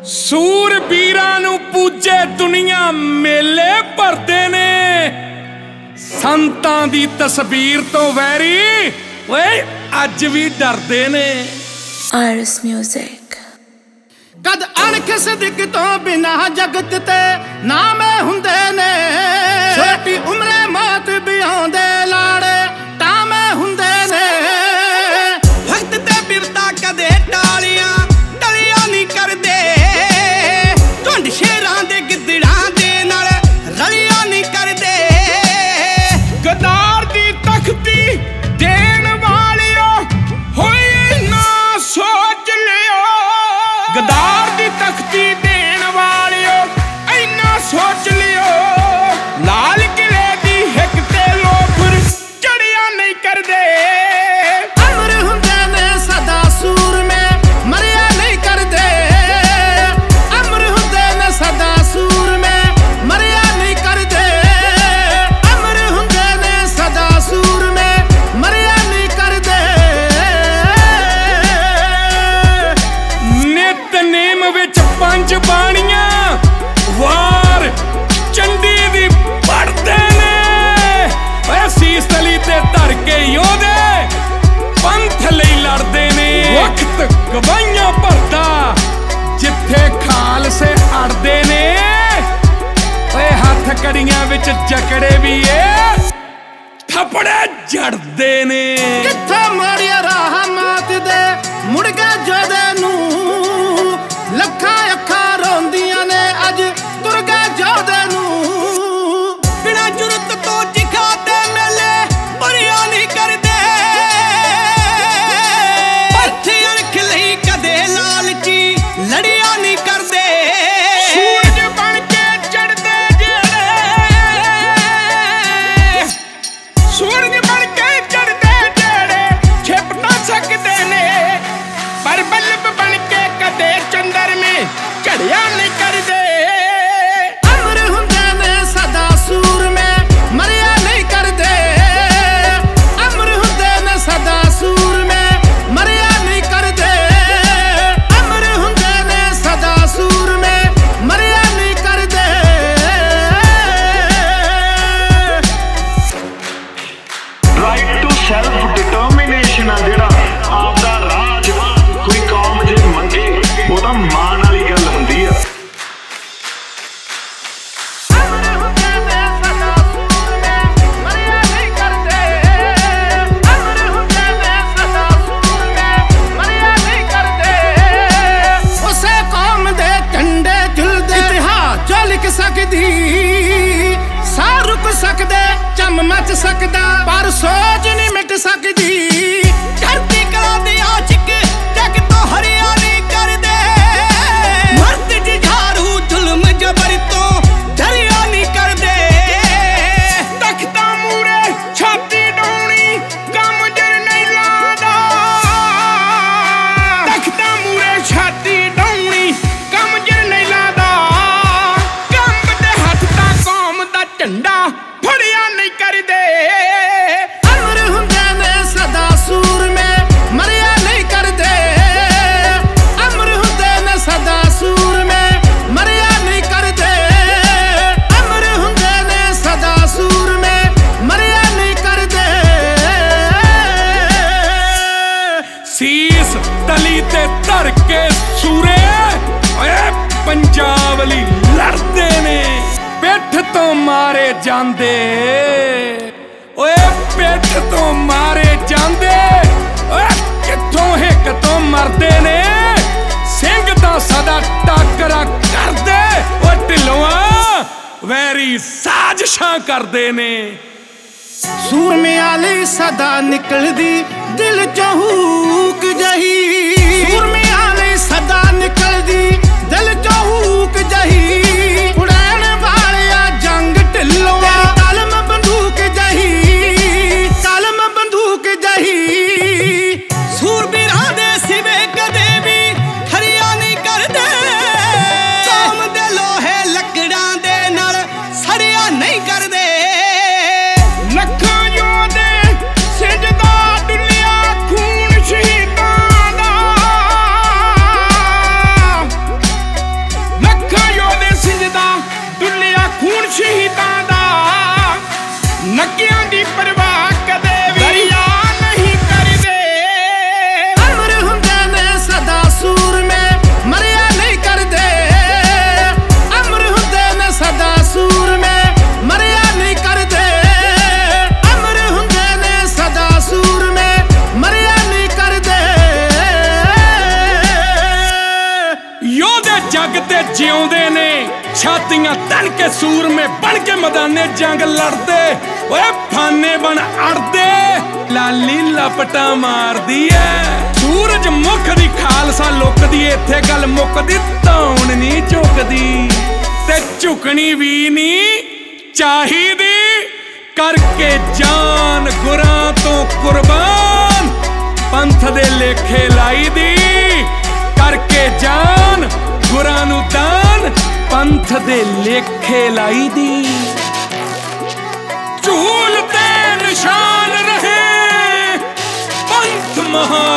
ਸੂਰਬੀਰਾਂ ਨੂੰ ਪੂਜੇ ਦੁਨੀਆ ਮੇਲੇ ਭਰਦੇ ਨੇ। ਸੰਤਾਂ ਦੀ ਤਸਵੀਰ ਤੋਂ ਵੈਰੀ ਓਏ ਅੱਜ ਵੀ ਡਰਦੇ ਨੇ। Iris Music। ਕਦ ਅਣਖ ਸਦਕ ਤੋਂ ਬਿਨਾ ਜਗਤ ਤੇ ਨਾਮੇ ਹੁੰਦੇ ਨੇ। ਛੋਟੀ ਉਮਰੇ ਮੌਤ ਬਿਆਉਂਦੇ ਲਾੜੇ ਟਾਮੇ ਹੁੰਦੇ ਨੇ। ਵਕਤ ਤੇ ਬਿਰਤਾ ਕਦੇ ਟਾਲੀਆਂ ਟਲੀਆਂ ਨਹੀਂ ਕਰਦੇ। ਢੁੰਡ ਸ਼ੇਰਾਂ ਦੇ ਗਿੱਦੜਾਂ ਦੇ ਨਾਲ ਰਲੀਆਂ ਨਹੀਂ ਕਰਦੇ। ਗਦਾਰ ਦੀ ਤਖਤੀ ਦੇਣ ਵਾਲਿਓ ਹੋਈ ਨਾ ਸੋਚ ਲਿਓ। ਗਦਾਰ ਦੀ ਤਖਤੀ ਦੇਣ ਵਾਲਿਓ ਇੰਨਾ ਸੋਚ ਲਿਓ। ਲਾਲ ਕਿਲੇ ਦੀ ਹਿੱਕ ਤੇ ਲੋਫਰ ਚੜਿਆ ਨਹੀਂ ਕਰਦੇ। ਅਮਰ ਹੁੰਦੇ ਨੇ ਸਦਾ ਸੂਰਮੇ ਮਰਿਆ ਨਹੀਂ ਕਰਦੇ। ਅਮਰ ਹੁੰਦੇ ਨੇ ਸਦਾ ਸੂਰਮੇ ਮਰਿਆ ਨਹੀਂ ਕਰਦੇ। ਅਮਰ ਹੁੰਦੇ ਨੇ ਸਦਾ ਸੂਰਮੇ ਮਰਿਆ ਨਹੀਂ ਕਰਦੇ। ਨਿਤਨੇਮ ਵਿੱਚ 5 ਬਾਣੀਆਂ ਵਾਰ ਚੰਡੀ ਦੀ ਪੜਦੇ ਨੇ। ਓਏ ਸੀਸ ਤਲੀ ਤੇ ਧਰ ਕੇ ਯੋਧੇ ਪੰਥ ਲਈ ਲੜਦੇ ਨੇ। ਵਕਤ ਗਵਾਈਆਂ ਭਰਦਾ ਜਿੱਥੇ ਖਾਲਸੇ ਅੜਦੇ ਨੇ। ਓਏ ਹੱਥ ਕੜੀਆਂ ਵਿੱਚ ਜਕੜੇ ਵੀ ਏ ਥੱਪੜੇ ਜੜਦੇ ਨੇ। ਕਿੱਥੇ ਮੋੜਿਆ ਰਾਹ ਮਾਤ ਦੇ ਮੁੜ ਕੇ ਜੋਦੇ ਨੂੰ। ਲੱਖਾਂ ਅੱਖਾਂ ਰੋਂਦੀਆਂ ਨੇ ਅੱਜ ਦੁਰਗਾ ਜੋਦੇ ਨੂੰ। ਬਿਨਾਂ ਜੁਰਤ ਤੋਂ ਜਿਖਾ ਤੇ ਮੇਲੇ ਭਰਿਆ ਨਹੀਂ ਕਰਦੇ। ਪੱਥੀ ਅਣਖ ਲਈ ਕਦੇ ਲਾਲਚੀ ਲੜਿਆ ਨਹੀਂ ਕਰਦੇ। ਸੂਰਜ ਬਣ ਕੇ ਚੜ੍ਹਦੇ ਜਿਹੜੇ ਸੂਰਜ ਬਣ ਕੇ ਚੜ੍ਹਦੇ ਜਿਹੜੇ ਛਿਪ ਤਾਂ ਸਕਦੇ ਨੇ। ਪਰ ਬਲਬ ਬਣ ਕੇ ਕਦੇ ਚੰਦਰਮੇ ਝੜਿਆ ਨਹੀਂ ਕਰਦੇ। ਅਮਰ ਹੁੰਦੇ ਨੇ ਸਦਾ ਸੂਰਮੇ ਮਰਿਆ ਨਹੀਂ ਕਰਦੇ। ਅਮਰ ਹੁੰਦੇ ਨੇ ਸਦਾ ਸੂਰਮੇ ਮਰਿਆ ਨਹੀਂ ਕਰਦੇ। ਅਮਰ ਹੁੰਦੇ ਨੇ ਸਦਾ ਸੂਰਮੇ ਮਰਿਆ ਨਹੀਂ ਕਰਦੇ। ਰਾਈਟ ਟੂ ਸੈਲਫ ਡਿਟਰਮੀਨੇਸ਼ਨ ਆ ਜਿਹੜਾ ਆਪਦਾ ਰਾਜ ਕੋਈ ਕੌਮ ਜੇ ਮੰਗੇ ਉਹ ਤਾਂ ਮਾਣ ਵਾਲੀ ਗੱਲ ਹੁੰਦੀ ਆ। ਅਮਰ ਹੁੰਦੇ ਨੇ ਸਦਾ ਸੂਰਮੇ ਮਰਿਆ ਨਹੀਂ ਕਰਦੇ। ਅਮਰ ਹੁੰਦੇ ਨੇ ਸਦਾ ਸੂਰਮੇ ਮਰਿਆ ਨਹੀਂ ਕਰਦੇ। ਉਸੇ ਕੌਮ ਦੇ ਝੰਡੇ ਝੁਲਦੇ ਇਤਿਹਾਸ ਜੋ ਲਿਖ ਸਕਦੀ। ਸਾਹ ਰੁਕ ਸਕਦੇ ਚੰਮ ਮਚ ਸਕਦਾ ਪਰ ਸੋਚ ਨਹੀਂ ਮਿਟ ਸਕਦੀ। ਧਰਤੀ ਕਲਾ ਦੇ ਆਸ਼ਿਕ ਜਗ ਤੋਂ ਹਰਿਆ ਨਹੀਂ ਕਰਦੇ। ਮਰਦ ਜੁਝਾਰੂ ਜ਼ੁਲਮ ਜਬਰ ਤੋਂ ਡਰਿਆ ਨਹੀਂ ਕਰਦੇ। ਤਖਤਾਂ ਮੂਰੇ ਛਾਤੀ ਡਾਉਣੀ ਕੰਮ ਜਰ ਨਹੀਂ ਲਾਦਾ। ਤਖਤਾਂ ਮੂਰੇ ਛਾਤੀ ਡਾਉਣੀ ਕੰਮ ਜਰ ਨਹੀਂ ਲਾਦਾ। ਕੰਮ ਦੇ ਹੱਥ ਤਾਂ ਕੌਮ ਦਾ ਝੰਡਾ ਫੜਿਆ ਨਹੀਂ ਕਰਦੇ। ਅਮਰ ਹੁੰਦੇ ਨੇ ਸਦਾ ਸੂਰਮੇ ਮਰਿਆ ਨਹੀਂ ਕਰਦੇ। ਅਮਰ ਹੁੰਦੇ ਨੇ ਸਦਾ ਸੂਰਮੇ ਮਰਿਆ ਨਹੀਂ ਕਰਦੇ। ਅਮਰ ਹੁੰਦੇ ਨੇ ਸਦਾ ਸੂਰਮੇ ਮਰਿਆ ਨਹੀਂ ਕਰਦੇ। ਸੀਸ ਤਲੀ ਤੇ ਧਰ ਕੇ ਸੂਰੇ ਓਏ ਪੰਜਾਬ ਲਈ ਲੜਦੇ ਨੇ। ਪਿੱਠ ਤੋਂ ਮਾਰੇ ਜਾਂਦੇ ਓਏ ਪਿੱਠ ਤੋਂ ਮਾਰੇ ਜਾਂਦੇ। ਓਏ ਕਿੱਥੋਂ ਹਿੱਕ ਤੋਂ ਮਰਦੇ ਨੇ। ਸਿੰਘ ਤਾਂ ਸਦਾ ਟਾਕਰਾ ਕਰਦੇ। ਓ ਢਿੱਲੋਆਂ ਵੈਰੀ ਸਾਜ਼ਿਸ਼ਾਂ ਕਰਦੇ ਨੇ। ਸੂਰਮਿਆਂ ਲਈ ਸਦਾ ਨਿਕਲਦੀ ਦਿਲ ਚੋਂ ਹੂਕ ਜਹੀ। ਸੂਰਮਿਆਂ ਲਈ ਸਦਾ ਨਿਕਲਦੀ ਦਿਲ ਚੋਂ ਹੂਕ ਜਹੀ। ਉਡਾਣ ਵਾਲਿਆ ਜੰਗ ਢਿੱਲੋਂ ਕਲਮ ਬੰਦੂਕ ਜਹੀ। ਕਲਮ ਬੰਦੂਕ ਜਹੀ। ਸੂਰਬੀਰਾਂ ਦੇ ਸਿਵੇ ਕਦੇ ਵੀ ਖਰੀਆਂ ਨਹੀਂ ਕਰਦੇ। ਕੌਮ ਦੇ ਲੋਹੇ ਲੱਕੜਾਂ ਦੇ ਨਾਲ ਸੜਿਆ ਨਹੀਂ ਕਰਦੇ। ਲੱਖਾਂ ਯੋਧੇ ਸਿਜਦਾ ਡੁੱਲਿਆ ਖੂਨ ਸ਼ਹੀਦ ਜਿਉਂਦੇ ਨੇ ਛਾਤੀਆਂ ਤਣ ਕੇ ਸੂਰਮੇ ਬਣ ਕੇ ਮੈਦਾਨੇ ਜੰਗ ਲੜਦੇ ਓਏ ਫਾਨੇ ਬਣ ਅੜਦੇ ਲਾਲੀ ਲਪਟਾ ਮਾਰਦੀ ਐ ਸੂਰਜ ਮੁਖ ਦੀ ਖਾਲਸਾ ਲੁਕਦੀ ਇੱਥੇ ਗੱਲ ਮੁੱਕਦੀ ਧੌਣ ਨਹੀਂ ਝੁਕਦੀ ਤੇ ਝੁਕਣੀ ਵੀ ਨਹੀਂ ਚਾਹੀਦੀ ਕਰਕੇ ਜਾਨ ਗੁਰਾਂ ਤੋਂ ਕੁਰਬਾਨ ਪੰਥ ਦੇ ਲੇਖੇ ਲਾਈ ਦੀ ਕਰਕੇ ਜਾਨ ਗੁਰਾਂ ਨੂੰ ਦਾਨ ਪੰਥ ਦੇ ਲੇਖੇ ਲਾਈ ਦੀ ਝੂਲ ਤੇ ਨਿਸ਼ਾਨ ਰਹੇ ਪੰਥ ਮਹਾਨ